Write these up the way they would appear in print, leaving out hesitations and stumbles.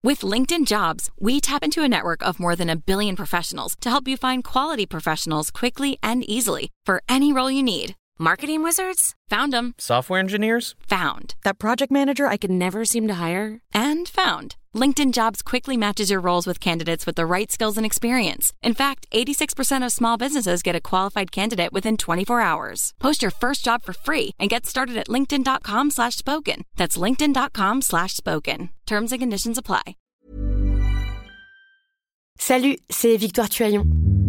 With LinkedIn Jobs, we tap into a network of more than 1 billion professionals to help you find quality professionals quickly and easily for any role you need. Marketing wizards? Found them. Software engineers? Found. That project manager I could never seem to hire? And found. LinkedIn Jobs quickly matches your roles with candidates with the right skills and experience. In fact, 86% of small businesses get a qualified candidate within 24 hours. Post your first job for free and get started at linkedin.com/spoken. That's linkedin.com/spoken. Terms and conditions apply. Salut, c'est Victoire Tuaillon.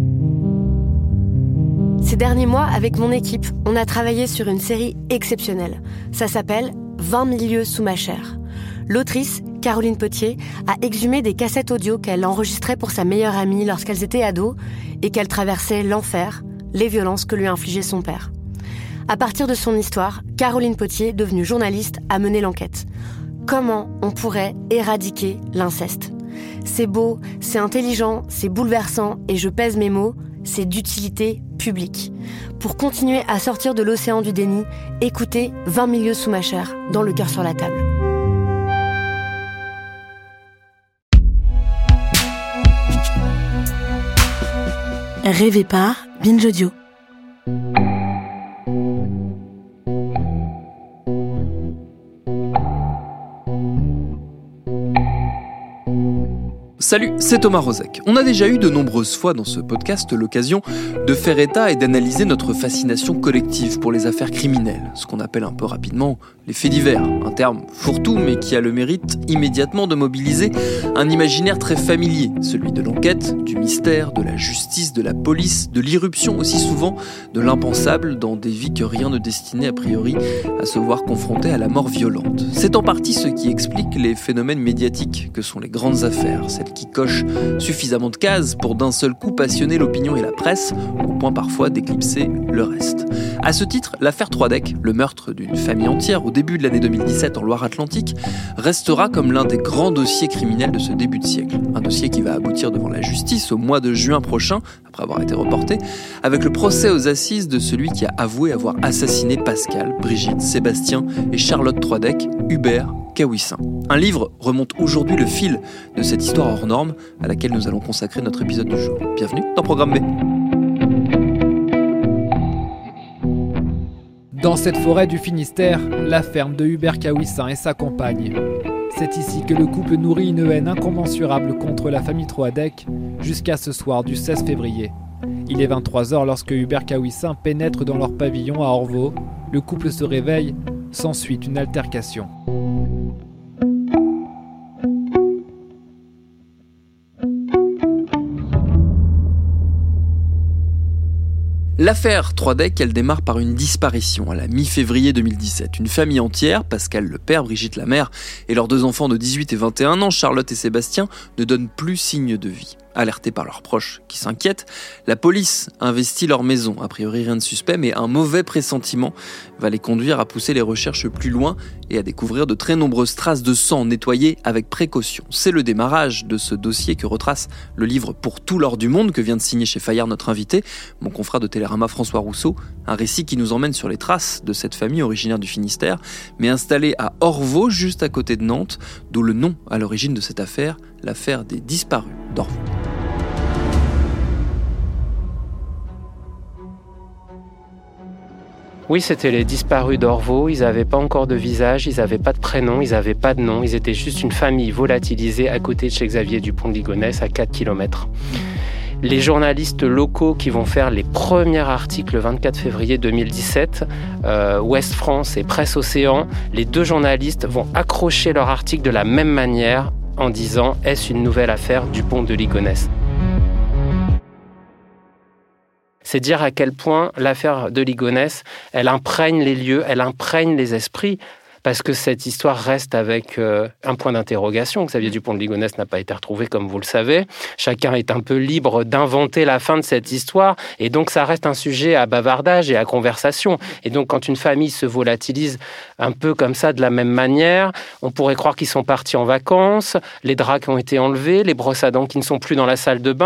Ces derniers mois, avec mon équipe, on a travaillé sur une série exceptionnelle. Ça s'appelle « 20 000 lieues sous ma chair ». L'autrice, Caroline Potier, a exhumé des cassettes audio qu'elle enregistrait pour sa meilleure amie lorsqu'elles étaient ados et qu'elle traversait l'enfer, les violences que lui infligeait son père. À partir de son histoire, Caroline Potier, devenue journaliste, a mené l'enquête. Comment on pourrait éradiquer l'inceste ? C'est beau, c'est intelligent, c'est bouleversant et je pèse mes mots, c'est d'utilité publique. Pour continuer à sortir de l'océan du déni, écoutez 20 000 lieues sous ma chair, dans Le cœur sur la table. Rêvé par Binge Audio. Salut, c'est Thomas Rozek. On a déjà eu de nombreuses fois dans ce podcast l'occasion de faire état et d'analyser notre fascination collective pour les affaires criminelles, ce qu'on appelle un peu rapidement les faits divers, un terme fourre-tout mais qui a le mérite immédiatement de mobiliser un imaginaire très familier, celui de l'enquête, du mystère, de la justice, de la police, de l'irruption aussi souvent de l'impensable dans des vies que rien ne destinait a priori à se voir confrontées à la mort violente. C'est en partie ce qui explique les phénomènes médiatiques que sont les grandes affaires, celles qui cochent suffisamment de cases pour d'un seul coup passionner l'opinion et la presse, au point parfois d'éclipser le reste. À ce titre, l'affaire Troidec, le meurtre d'une famille entière au début de l'année 2017 en Loire-Atlantique, restera comme l'un des grands dossiers criminels de ce début de siècle. Un dossier qui va aboutir devant la justice au mois de juin prochain, après avoir été reporté, avec le procès aux assises de celui qui a avoué avoir assassiné Pascal, Brigitte, Sébastien et Charlotte Troidec, Hubert Kawissin. Un livre remonte aujourd'hui le fil de cette histoire hors norme à laquelle nous allons consacrer notre épisode du jour. Bienvenue dans Programme B. Dans cette forêt du Finistère, la ferme de Hubert Kawissin et sa compagne. C'est ici que le couple nourrit une haine incommensurable contre la famille Troidec jusqu'à ce soir du 16 février. Il est 23h lorsque Hubert Kawissin pénètre dans leur pavillon à Orvault. Le couple se réveille, s'ensuit une altercation. L'affaire Troidec, elle démarre par une disparition à la mi-février 2017. Une famille entière, Pascal le père, Brigitte la mère et leurs 2 enfants de 18 et 21 ans, Charlotte et Sébastien, ne donnent plus signe de vie. Alertés par leurs proches qui s'inquiètent, la police investit leur maison. A priori rien de suspect, mais un mauvais pressentiment va les conduire à pousser les recherches plus loin et à découvrir de très nombreuses traces de sang nettoyées avec précaution. C'est le démarrage de ce dossier que retrace le livre Pour tout l'or du monde que vient de signer chez Fayard notre invité, mon confrère de Télérama François Rousseau. Un récit qui nous emmène sur les traces de cette famille originaire du Finistère, mais installée à Orvault, juste à côté de Nantes, d'où le nom à l'origine de cette affaire, l'affaire des disparus d'Orvault. Oui, c'était les disparus d'Orvault, ils n'avaient pas encore de visage, ils n'avaient pas de prénom, ils n'avaient pas de nom, ils étaient juste une famille volatilisée à côté de chez Xavier Dupont de Ligonnès, à 4 km. Les journalistes locaux qui vont faire les premiers articles le 24 février 2017, Ouest France et Presse Océan, les 2 journalistes vont accrocher leur article de la même manière en disant « Est-ce une nouvelle affaire Dupont de Ligonnès ?» C'est dire à quel point l'affaire de Ligonnès, elle imprègne les lieux, elle imprègne les esprits, parce que cette histoire reste avec un point d'interrogation. Xavier Dupont de Ligonnès n'a pas été retrouvé, comme vous le savez. Chacun est un peu libre d'inventer la fin de cette histoire, et donc ça reste un sujet à bavardage et à conversation. Et donc quand une famille se volatilise un peu comme ça, de la même manière, on pourrait croire qu'ils sont partis en vacances, les draps qui ont été enlevés, les brosses à dents qui ne sont plus dans la salle de bain,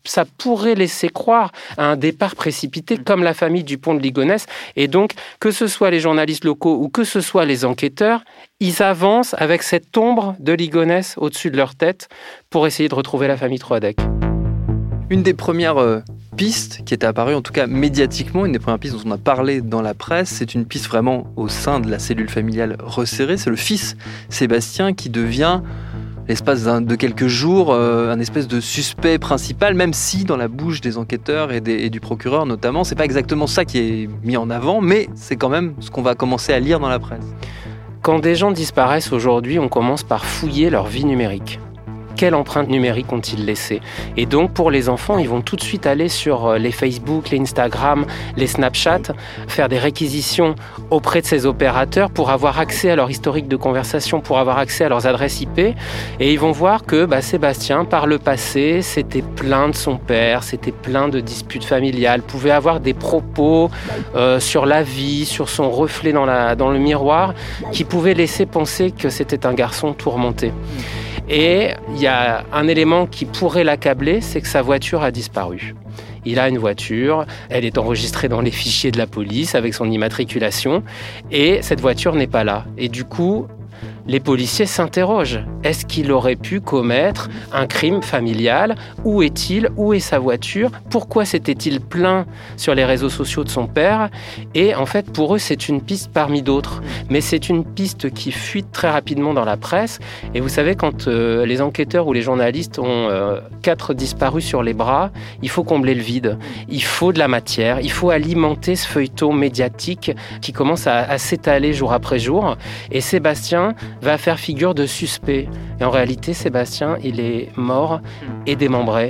ça pourrait laisser croire à un départ précipité comme la famille du pont de Ligonnès. Et donc, que ce soit les journalistes locaux ou que ce soit les enquêteurs, ils avancent avec cette ombre de Ligonnès au-dessus de leur tête pour essayer de retrouver la famille Troadec. Une des premières pistes qui était apparue, en tout cas médiatiquement, une des premières pistes dont on a parlé dans la presse, c'est une piste vraiment au sein de la cellule familiale resserrée. C'est le fils Sébastien qui devient, l'espace de quelques jours, un espèce de suspect principal, même si dans la bouche des enquêteurs et du procureur notamment, c'est pas exactement ça qui est mis en avant, mais c'est quand même ce qu'on va commencer à lire dans la presse. Quand des gens disparaissent aujourd'hui, on commence par fouiller leur vie numérique. Quelle empreinte numérique ont-ils laissée ? Et donc, pour les enfants, ils vont tout de suite aller sur les Facebook, les Instagram, les Snapchat, faire des réquisitions auprès de ces opérateurs pour avoir accès à leur historique de conversation, pour avoir accès à leurs adresses IP. Et ils vont voir que Sébastien, par le passé, s'était plaint de son père, s'était plaint de disputes familiales, pouvait avoir des propos sur la vie, sur son reflet dans le miroir, qui pouvaient laisser penser que c'était un garçon tourmenté. Et il y a un élément qui pourrait l'accabler, c'est que sa voiture a disparu. Il a une voiture, elle est enregistrée dans les fichiers de la police avec son immatriculation, et cette voiture n'est pas là. Et du coup, les policiers s'interrogent. Est-ce qu'il aurait pu commettre un crime familial ? Où est-il ? Où est sa voiture ? Pourquoi s'était-il plaint sur les réseaux sociaux de son père ? Et en fait, pour eux, c'est une piste parmi d'autres. Mais c'est une piste qui fuite très rapidement dans la presse. Et vous savez, quand les enquêteurs ou les journalistes ont 4 disparus sur les bras, il faut combler le vide. Il faut de la matière. Il faut alimenter ce feuilleton médiatique qui commence à s'étaler jour après jour. Et Sébastien va faire figure de suspect. Et en réalité, Sébastien, il est mort et démembré.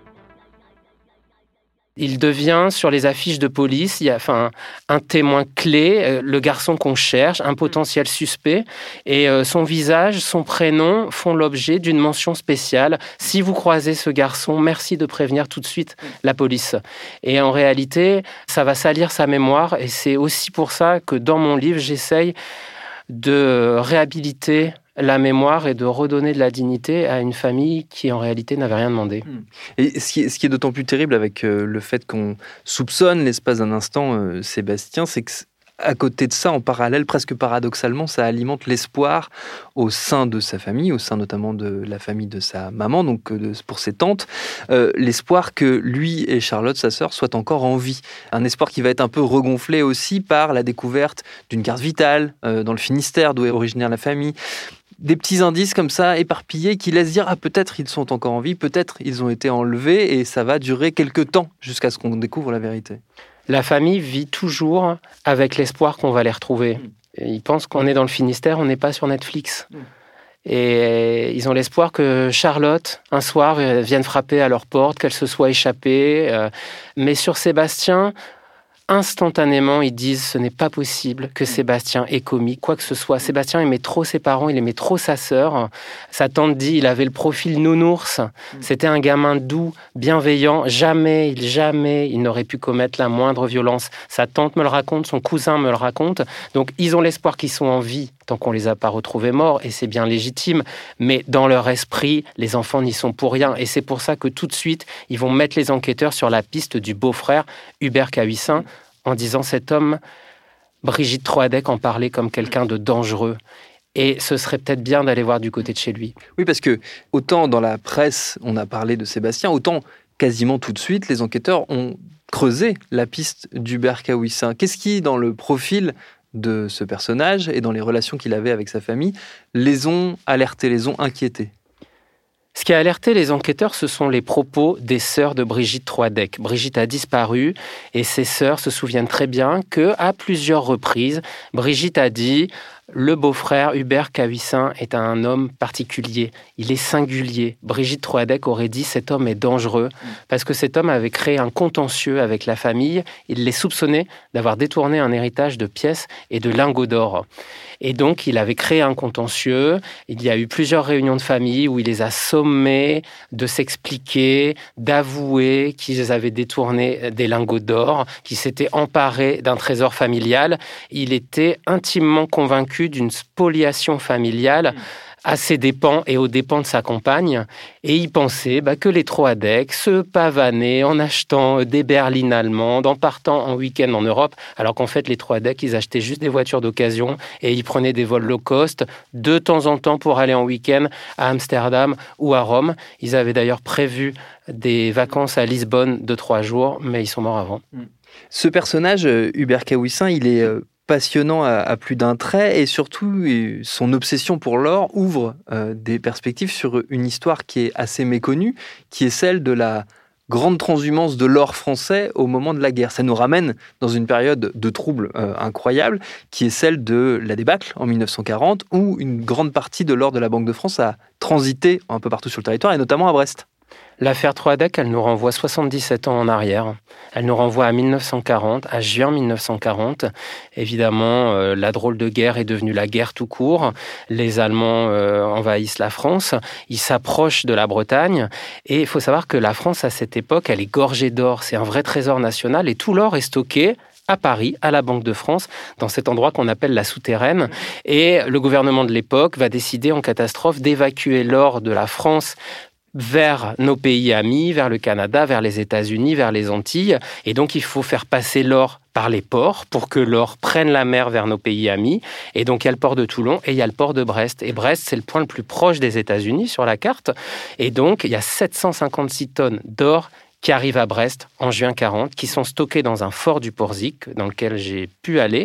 Il devient, sur les affiches de police, il y a un témoin clé, le garçon qu'on cherche, un potentiel suspect. Et son visage, son prénom font l'objet d'une mention spéciale. Si vous croisez ce garçon, merci de prévenir tout de suite la police. Et en réalité, ça va salir sa mémoire. Et c'est aussi pour ça que dans mon livre, j'essaye de réhabiliter la mémoire et de redonner de la dignité à une famille qui, en réalité, n'avait rien demandé. Et ce qui est d'autant plus terrible avec le fait qu'on soupçonne l'espace d'un instant Sébastien, c'est que à côté de ça, en parallèle, presque paradoxalement, ça alimente l'espoir au sein de sa famille, au sein notamment de la famille de sa maman, donc pour ses tantes, l'espoir que lui et Charlotte, sa sœur, soient encore en vie. Un espoir qui va être un peu regonflé aussi par la découverte d'une carte vitale dans le Finistère, d'où est originaire la famille. Des petits indices comme ça, éparpillés, qui laissent dire « Ah, peut-être ils sont encore en vie, peut-être ils ont été enlevés » et ça va durer quelques temps jusqu'à ce qu'on découvre la vérité. La famille vit toujours avec l'espoir qu'on va les retrouver. Ils pensent qu'on est dans le Finistère, on n'est pas sur Netflix. Et ils ont l'espoir que Charlotte, un soir, vienne frapper à leur porte, qu'elle se soit échappée. Mais sur Sébastien, instantanément, ils disent ce n'est pas possible que Sébastien ait commis quoi que ce soit. Sébastien aimait trop ses parents, il aimait trop sa sœur. Sa tante dit il avait le profil nounours. C'était un gamin doux, bienveillant. Jamais il n'aurait pu commettre la moindre violence. Sa tante me le raconte, son cousin me le raconte. Donc, ils ont l'espoir qu'ils sont en vie tant qu'on ne les a pas retrouvés morts, et c'est bien légitime. Mais dans leur esprit, les enfants n'y sont pour rien. Et c'est pour ça que tout de suite, ils vont mettre les enquêteurs sur la piste du beau-frère, Hubert Cahuissin, en disant cet homme, Brigitte Troadec en parlait comme quelqu'un de dangereux. Et ce serait peut-être bien d'aller voir du côté de chez lui. Oui, parce que autant dans la presse, on a parlé de Sébastien, autant quasiment tout de suite, les enquêteurs ont creusé la piste d'Hubert Cahuissin. Qu'est-ce qui, dans le profil de ce personnage et dans les relations qu'il avait avec sa famille, les ont alertés, les ont inquiétés ? Ce qui a alerté les enquêteurs, ce sont les propos des sœurs de Brigitte Troadec. Brigitte a disparu et ses sœurs se souviennent très bien qu'à plusieurs reprises, Brigitte a dit « Le beau-frère Hubert Cahuissin est un homme particulier, il est singulier ». Brigitte Troadec aurait dit « Cet homme est dangereux » parce que cet homme avait créé un contentieux avec la famille. Il les soupçonnait d'avoir détourné un héritage de pièces et de lingots d'or. Et donc, il avait créé un contentieux. Il y a eu plusieurs réunions de famille où il les a sommés de s'expliquer, d'avouer qu'ils avaient détourné des lingots d'or, qu'ils s'étaient emparés d'un trésor familial. Il était intimement convaincu d'une spoliation familiale à ses dépens et aux dépens de sa compagne. Et il pensait que les Troadec se pavanaient en achetant des berlines allemandes, en partant en week-end en Europe, alors qu'en fait, les Troadec, ils achetaient juste des voitures d'occasion et ils prenaient des vols low cost de temps en temps pour aller en week-end à Amsterdam ou à Rome. Ils avaient d'ailleurs prévu des vacances à Lisbonne de 3 jours, mais ils sont morts avant. Ce personnage, Hubert Kawissin, il est passionnant à plus d'un trait et surtout son obsession pour l'or ouvre des perspectives sur une histoire qui est assez méconnue, qui est celle de la grande transhumance de l'or français au moment de la guerre. Ça nous ramène dans une période de troubles incroyable qui est celle de la débâcle en 1940 où une grande partie de l'or de la Banque de France a transité un peu partout sur le territoire et notamment à Brest. L'affaire Troadec, elle nous renvoie 77 ans en arrière. Elle nous renvoie à 1940, à juin 1940. Évidemment, la drôle de guerre est devenue la guerre tout court. Les Allemands envahissent la France. Ils s'approchent de la Bretagne. Et il faut savoir que la France, à cette époque, elle est gorgée d'or. C'est un vrai trésor national. Et tout l'or est stocké à Paris, à la Banque de France, dans cet endroit qu'on appelle la souterraine. Et le gouvernement de l'époque va décider en catastrophe d'évacuer l'or de la France vers nos pays amis, vers le Canada, vers les États-Unis, vers les Antilles. Et donc, il faut faire passer l'or par les ports pour que l'or prenne la mer vers nos pays amis. Et donc, il y a le port de Toulon et il y a le port de Brest. Et Brest, c'est le point le plus proche des États-Unis sur la carte. Et donc, il y a 756 tonnes d'or qui arrivent à Brest en juin 40, qui sont stockés dans un fort du Porzic, dans lequel j'ai pu aller.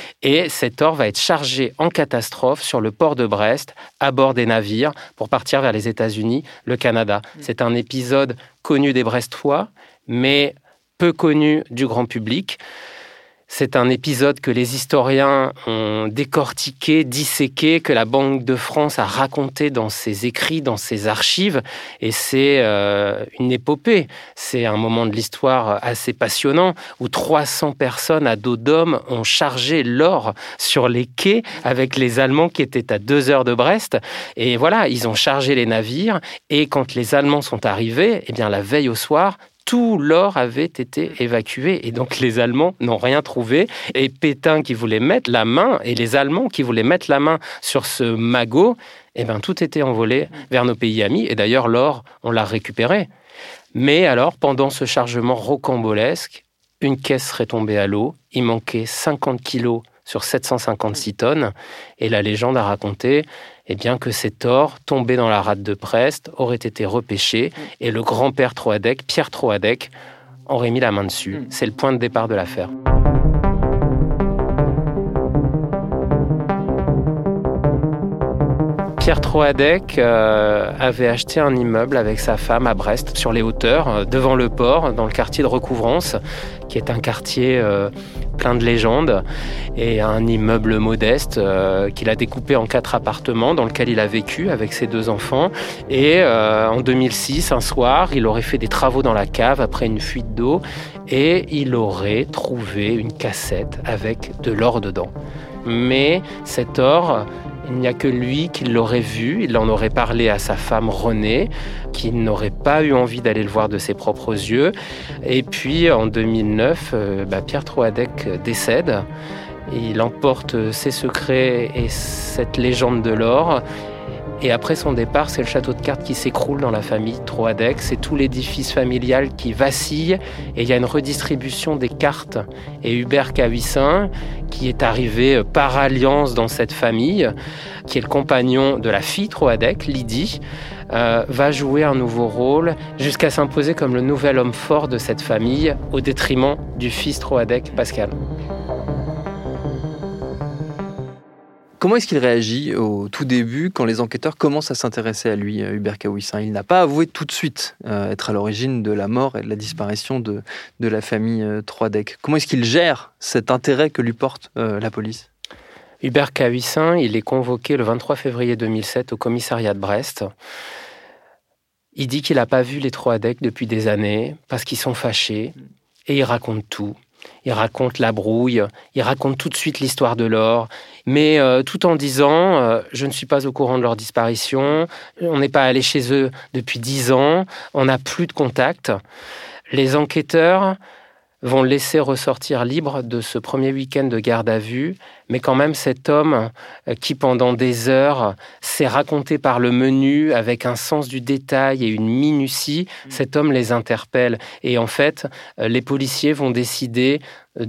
Et cet or va être chargé en catastrophe sur le port de Brest, à bord des navires, pour partir vers les États-Unis, le Canada. C'est un épisode connu des Brestois, mais peu connu du grand public. C'est un épisode que les historiens ont décortiqué, disséqué, que la Banque de France a raconté dans ses écrits, dans ses archives. Et c'est une épopée. C'est un moment de l'histoire assez passionnant où 300 personnes à dos d'homme ont chargé l'or sur les quais avec les Allemands qui étaient à 2 heures de Brest. Et voilà, ils ont chargé les navires. Et quand les Allemands sont arrivés, eh bien, la veille au soir, tout l'or avait été évacué et donc les Allemands n'ont rien trouvé. Et Pétain qui voulait mettre la main, et les Allemands qui voulaient mettre la main sur ce magot, eh bien tout était envolé vers nos pays amis. Et d'ailleurs, l'or, on l'a récupéré. Mais alors, pendant ce chargement rocambolesque, une caisse serait tombée à l'eau. Il manquait 50 kilos sur 756 tonnes. Et la légende a raconté que cet or, tombé dans la rade de Brest, aurait été repêché et le grand-père Troadec, Pierre Troadec, aurait mis la main dessus. C'est le point de départ de l'affaire. Pierre Troadec avait acheté un immeuble avec sa femme à Brest, sur les hauteurs, devant le port, dans le quartier de Recouvrance, qui est un quartier plein de légendes, et un immeuble modeste qu'il a découpé en 4 appartements dans lequel il a vécu avec ses 2 enfants. Et en 2006, un soir, il aurait fait des travaux dans la cave après une fuite d'eau et il aurait trouvé une cassette avec de l'or dedans. Mais cet or, il n'y a que lui qui l'aurait vu. Il en aurait parlé à sa femme Renée, qui n'aurait pas eu envie d'aller le voir de ses propres yeux. Et puis, en 2009, Pierre Troadec décède. Il emporte ses secrets et cette légende de l'or. Et après son départ, c'est le château de cartes qui s'écroule dans la famille Troadec. C'est tout l'édifice familial qui vacille. Et il y a une redistribution des cartes. Et Hubert Kawissin, qui est arrivé par alliance dans cette famille, qui est le compagnon de la fille Troadec, Lydie, va jouer un nouveau rôle jusqu'à s'imposer comme le nouvel homme fort de cette famille au détriment du fils Troadec, Pascal. Comment est-ce qu'il réagit au tout début quand les enquêteurs commencent à s'intéresser à lui, Hubert Kawissin ? Il n'a pas avoué tout de suite être à l'origine de la mort et de la disparition de la famille Troadec. Comment est-ce qu'il gère cet intérêt que lui porte la police ? Hubert Kawissin, il est convoqué le 23 février 2007 au commissariat de Brest. Il dit qu'il n'a pas vu les Troadec depuis des années parce qu'ils sont fâchés et il raconte tout. Il raconte la brouille, il raconte tout de suite l'histoire de l'or, mais tout en disant « je ne suis pas au courant de leur disparition, on n'est pas allé chez eux depuis 10 ans, on n'a plus de contact ». Les enquêteurs vont le laisser ressortir libre de ce premier week-end de garde à vue. Mais quand même, cet homme qui, pendant des heures, s'est raconté par le menu avec un sens du détail et une minutie, cet homme les interpelle. Et en fait, les policiers vont décider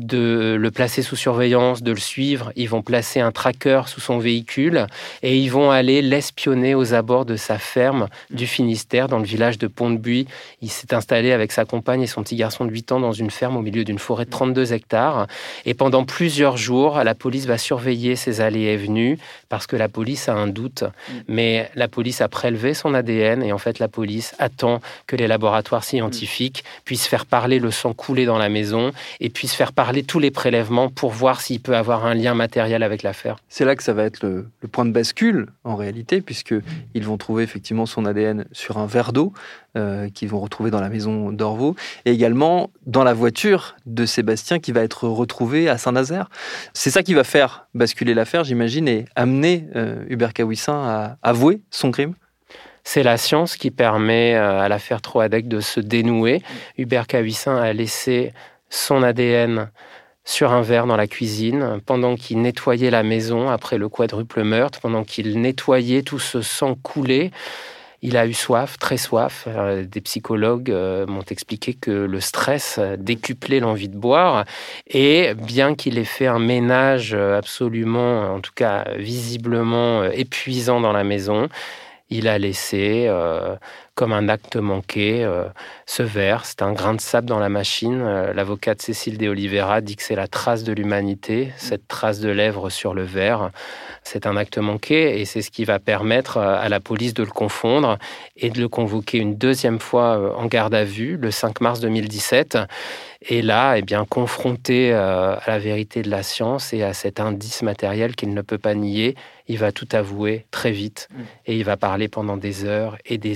de le placer sous surveillance, de le suivre. Ils vont placer un tracker sous son véhicule et ils vont aller l'espionner aux abords de sa ferme du Finistère, dans le village de Pont-de-Buis. Il s'est installé avec sa compagne et son petit garçon de 8 ans dans une ferme au milieu d'une forêt de 32 hectares. Et pendant plusieurs jours, la police va surveiller ses allées et venues parce que la police a un doute. Mais la police a prélevé son ADN et en fait, la police attend que les laboratoires scientifiques puissent faire parler le sang coulé dans la maison et puissent faire parler tous les prélèvements pour voir s'il peut avoir un lien matériel avec l'affaire. C'est là que ça va être le point de bascule, en réalité, puisqu'ils vont trouver effectivement son ADN sur un verre d'eau qu'ils vont retrouver dans la maison d'Orvaux, et également dans la voiture de Sébastien qui va être retrouvée à Saint-Nazaire. C'est ça qui va faire basculer l'affaire, j'imagine, et amener Hubert Kawissin à avouer son crime. C'est la science qui permet à l'affaire Troadec de se dénouer. Hubert Kawissin a laissé son ADN sur un verre dans la cuisine pendant qu'il nettoyait la maison après le quadruple meurtre, pendant qu'il nettoyait tout ce sang coulé. Il a eu soif, très soif. Des psychologues m'ont expliqué que le stress décuplait l'envie de boire. Et bien qu'il ait fait un ménage absolument, en tout cas visiblement épuisant dans la maison, il a laissé, comme un acte manqué, ce verre. C'est un grain de sable dans la machine. L'avocate Cécile de Oliveira dit que c'est la trace de l'humanité, cette trace de lèvre sur le verre. C'est un acte manqué et c'est ce qui va permettre à la police de le confondre et de le convoquer une deuxième fois en garde à vue, le 5 mars 2017. Et là, confronté à la vérité de la science et à cet indice matériel qu'il ne peut pas nier, il va tout avouer très vite et il va parler pendant des heures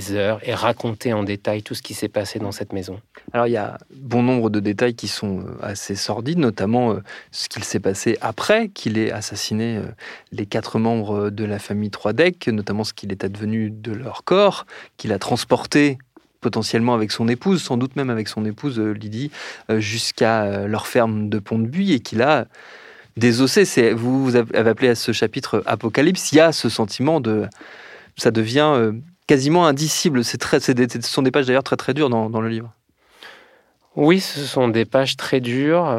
et raconter en détail tout ce qui s'est passé dans cette maison. Alors, il y a bon nombre de détails qui sont assez sordides, notamment ce qu'il s'est passé après qu'il ait assassiné les 4 membres de la famille Troadec, notamment ce qu'il est advenu de leur corps, qu'il a transporté potentiellement avec son épouse, sans doute même avec son épouse Lydie, jusqu'à leur ferme de Pont-de-Buis et qu'il a désossé. Vous avez appelé à ce chapitre Apocalypse. Il y a ce sentiment de... Ça devient quasiment indicible. Ce sont des pages d'ailleurs très très dures dans le livre. Oui, ce sont des pages très dures.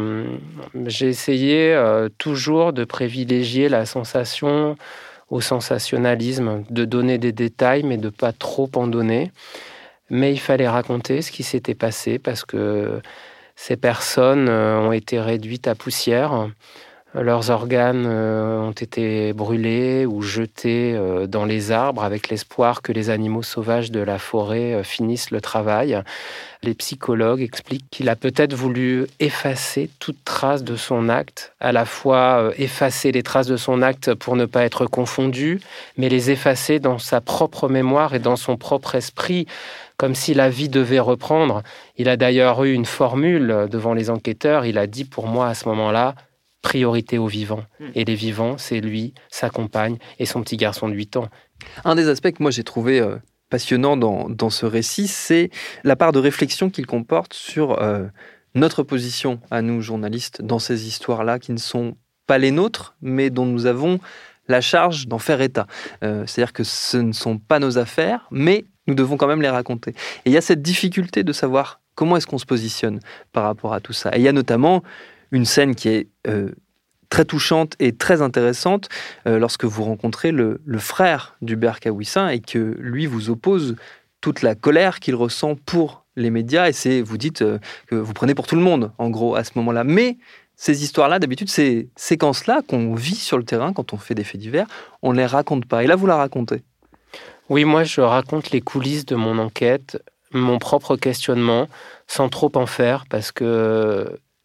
J'ai essayé toujours de privilégier la sensation au sensationnalisme, de donner des détails, mais de ne pas trop en donner. Mais il fallait raconter ce qui s'était passé parce que ces personnes ont été réduites à poussière. Leurs organes ont été brûlés ou jetés dans les arbres avec l'espoir que les animaux sauvages de la forêt finissent le travail. Les psychologues expliquent qu'il a peut-être voulu effacer toute trace de son acte, à la fois effacer les traces de son acte pour ne pas être confondu, mais les effacer dans sa propre mémoire et dans son propre esprit, comme si la vie devait reprendre. Il a d'ailleurs eu une formule devant les enquêteurs. Il a dit pour moi à ce moment-là, priorité aux vivants. Et les vivants, c'est lui, sa compagne et son petit garçon de 8 ans. Un des aspects que moi j'ai trouvé passionnant dans ce récit, c'est la part de réflexion qu'il comporte sur notre position à nous, journalistes, dans ces histoires-là qui ne sont pas les nôtres, mais dont nous avons la charge d'en faire état. C'est-à-dire que ce ne sont pas nos affaires, mais nous devons quand même les raconter. Et il y a cette difficulté de savoir comment est-ce qu'on se positionne par rapport à tout ça. Et il y a notamment une scène qui est très touchante et très intéressante lorsque vous rencontrez le frère d'Hubert Kawissin et que lui vous oppose toute la colère qu'il ressent pour les médias. Et vous dites que vous prenez pour tout le monde, en gros, à ce moment-là. Mais ces histoires-là, d'habitude, ces séquences-là qu'on vit sur le terrain quand on fait des faits divers, on ne les raconte pas. Et là, vous la racontez. Oui, moi, je raconte les coulisses de mon enquête, mon propre questionnement, sans trop en faire, parce que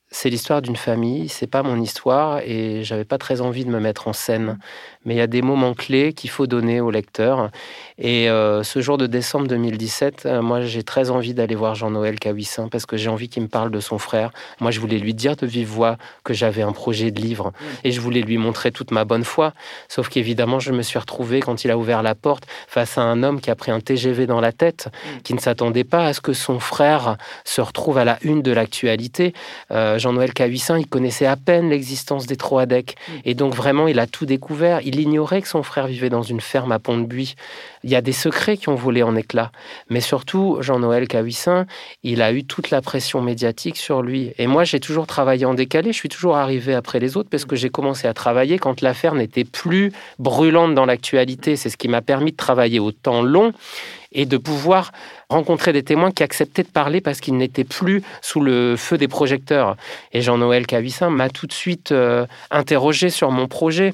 c'est l'histoire d'une famille, c'est pas mon histoire et j'avais pas très envie de me mettre en scène. Mais il y a des moments clés qu'il faut donner au lecteur. Et ce jour de décembre 2017, moi j'ai très envie d'aller voir Jean-Noël Kawissin parce que j'ai envie qu'il me parle de son frère. Moi je voulais lui dire de vive voix que j'avais un projet de livre et je voulais lui montrer toute ma bonne foi. Sauf qu'évidemment je me suis retrouvé quand il a ouvert la porte face à un homme qui a pris un TGV dans la tête, qui ne s'attendait pas à ce que son frère se retrouve à la une de l'actualité. Jean-Noël Kawissin, il connaissait à peine l'existence des Troadec. Et donc vraiment, il a tout découvert. Il ignorait que son frère vivait dans une ferme à Pont-de-Buis. Il y a des secrets qui ont volé en éclats. Mais surtout, Jean-Noël Kawissin, il a eu toute la pression médiatique sur lui. Et moi, j'ai toujours travaillé en décalé. Je suis toujours arrivé après les autres parce que j'ai commencé à travailler quand l'affaire n'était plus brûlante dans l'actualité. C'est ce qui m'a permis de travailler au temps long et de pouvoir rencontrer des témoins qui acceptaient de parler parce qu'ils n'étaient plus sous le feu des projecteurs. Et Jean-Noël Kawissin m'a tout de suite interrogé sur mon projet.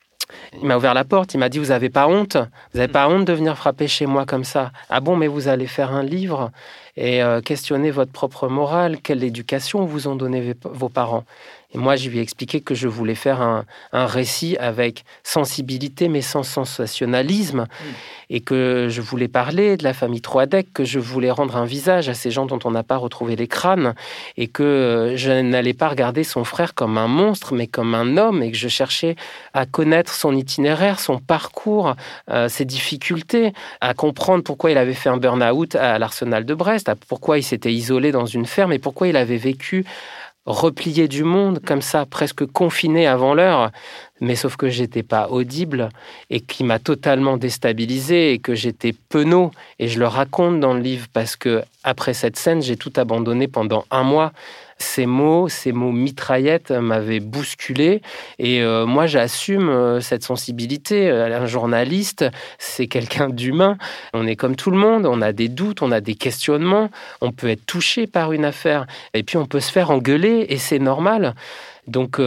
Il m'a ouvert la porte, il m'a dit « Vous n'avez pas honte ? Vous n'avez pas honte de venir frapper chez moi comme ça ? Ah bon, mais vous allez faire un livre et questionner votre propre morale. Quelle éducation vous ont donné vos parents ?» Et moi, je lui ai expliqué que je voulais faire un récit avec sensibilité, mais sans sensationnalisme, et que je voulais parler de la famille Troadec, que je voulais rendre un visage à ces gens dont on n'a pas retrouvé les crânes, et que je n'allais pas regarder son frère comme un monstre, mais comme un homme, et que je cherchais à connaître son itinéraire, son parcours, ses difficultés, à comprendre pourquoi il avait fait un burn-out à l'Arsenal de Brest, pourquoi il s'était isolé dans une ferme, et pourquoi il avait vécu replié du monde, comme ça, presque confiné avant l'heure, mais sauf que j'étais pas audible et qui m'a totalement déstabilisé et que j'étais penaud. Et je le raconte dans le livre parce que après cette scène, j'ai tout abandonné pendant 1 mois. Ces mots mitraillettes m'avaient bousculé et moi j'assume cette sensibilité. Un journaliste, c'est quelqu'un d'humain. On est comme tout le monde, on a des doutes, on a des questionnements, on peut être touché par une affaire et puis on peut se faire engueuler et c'est normal. Donc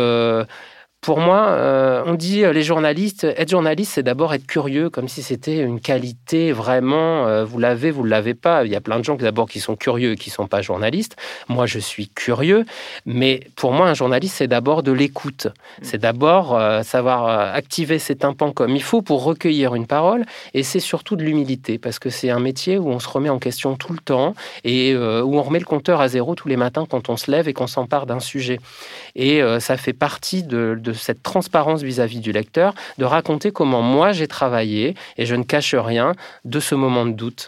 pour moi, on dit les journalistes, être journaliste, c'est d'abord être curieux, comme si c'était une qualité vraiment, vous l'avez, vous ne l'avez pas. Il y a plein de gens d'abord qui sont curieux et qui ne sont pas journalistes. Moi, je suis curieux, mais pour moi, un journaliste, c'est d'abord de l'écoute. C'est d'abord savoir activer ses tympans comme il faut pour recueillir une parole, et c'est surtout de l'humilité, parce que c'est un métier où on se remet en question tout le temps, et où on remet le compteur à 0 tous les matins quand on se lève et qu'on s'empare d'un sujet. Et ça fait partie de cette transparence vis-à-vis du lecteur, de raconter comment moi j'ai travaillé, et je ne cache rien de ce moment de doute.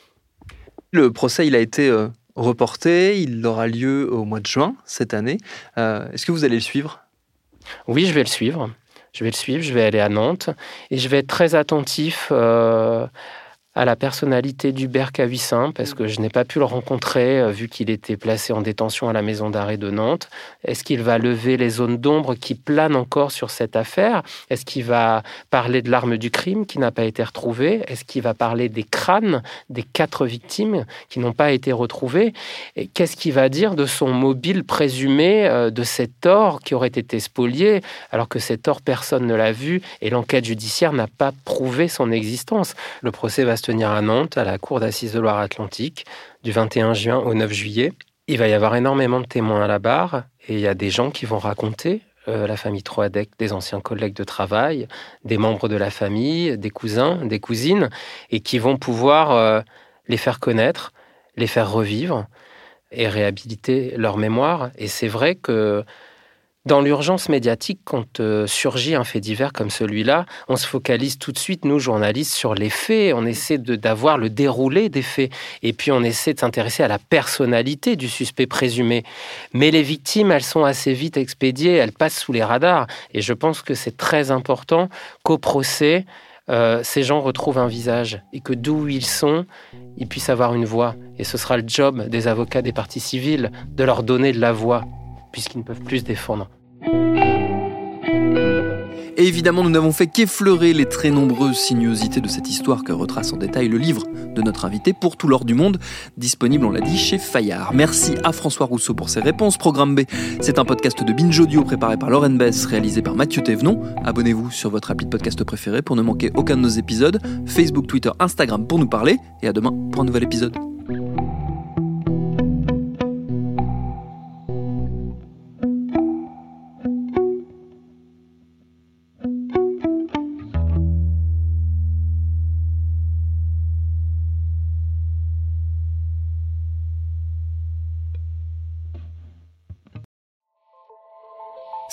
Le procès, il a été reporté, il aura lieu au mois de juin cette année. Est-ce que vous allez le suivre ? Oui, je vais le suivre. Je vais aller à Nantes, et je vais être très attentif à la personnalité d'Hubert Kawissin, parce que je n'ai pas pu le rencontrer, vu qu'il était placé en détention à la maison d'arrêt de Nantes. Est-ce qu'il va lever les zones d'ombre qui planent encore sur cette affaire ? Est-ce qu'il va parler de l'arme du crime qui n'a pas été retrouvée ? Est-ce qu'il va parler des crânes des 4 victimes qui n'ont pas été retrouvées ? Et qu'est-ce qu'il va dire de son mobile présumé, de cet or qui aurait été spolié, alors que cet or, personne ne l'a vu, et l'enquête judiciaire n'a pas prouvé son existence. Le procès va se tenir à Nantes, à la cour d'assises de Loire-Atlantique, du 21 juin au 9 juillet. Il va y avoir énormément de témoins à la barre, et il y a des gens qui vont raconter la famille Troadec, des anciens collègues de travail, des membres de la famille, des cousins, des cousines, et qui vont pouvoir les faire connaître, les faire revivre et réhabiliter leur mémoire. Et c'est vrai que dans l'urgence médiatique, quand surgit un fait divers comme celui-là, on se focalise tout de suite, nous, journalistes, sur les faits. On essaie d'avoir le déroulé des faits. Et puis, on essaie de s'intéresser à la personnalité du suspect présumé. Mais les victimes, elles sont assez vite expédiées, elles passent sous les radars. Et je pense que c'est très important qu'au procès, ces gens retrouvent un visage et que d'où ils sont, ils puissent avoir une voix. Et ce sera le job des avocats des parties civiles de leur donner de la voix, puisqu'ils ne peuvent plus se défendre. Et évidemment, nous n'avons fait qu'effleurer les très nombreuses sinuosités de cette histoire que retrace en détail le livre de notre invité Pour tout l'or du monde, disponible, on l'a dit, chez Fayard. Merci à François Rousseau pour ses réponses. Programme B, c'est un podcast de Binge Audio préparé par Lauren Bess, réalisé par Mathieu Thévenon. Abonnez-vous sur votre appli de podcast préféré pour ne manquer aucun de nos épisodes. Facebook, Twitter, Instagram pour nous parler. Et à demain pour un nouvel épisode.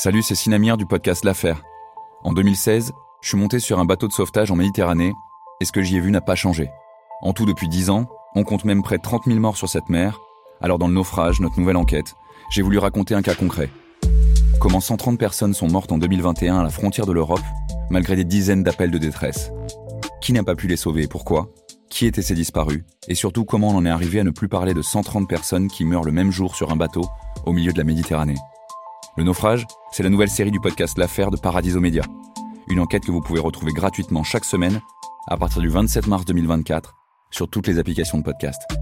Salut, c'est Sinamir du podcast L'Affaire. En 2016, je suis monté sur un bateau de sauvetage en Méditerranée et ce que j'y ai vu n'a pas changé. En tout, depuis 10 ans, on compte même près de 30 000 morts sur cette mer. Alors dans le naufrage, notre nouvelle enquête, j'ai voulu raconter un cas concret. Comment 130 personnes sont mortes en 2021 à la frontière de l'Europe, malgré des dizaines d'appels de détresse. Qui n'a pas pu les sauver et pourquoi ? Qui étaient ces disparus ? Et surtout, comment on en est arrivé à ne plus parler de 130 personnes qui meurent le même jour sur un bateau au milieu de la Méditerranée ? Le naufrage, c'est la nouvelle série du podcast L'Affaire de Paradiso Média. Une enquête que vous pouvez retrouver gratuitement chaque semaine à partir du 27 mars 2024 sur toutes les applications de podcast.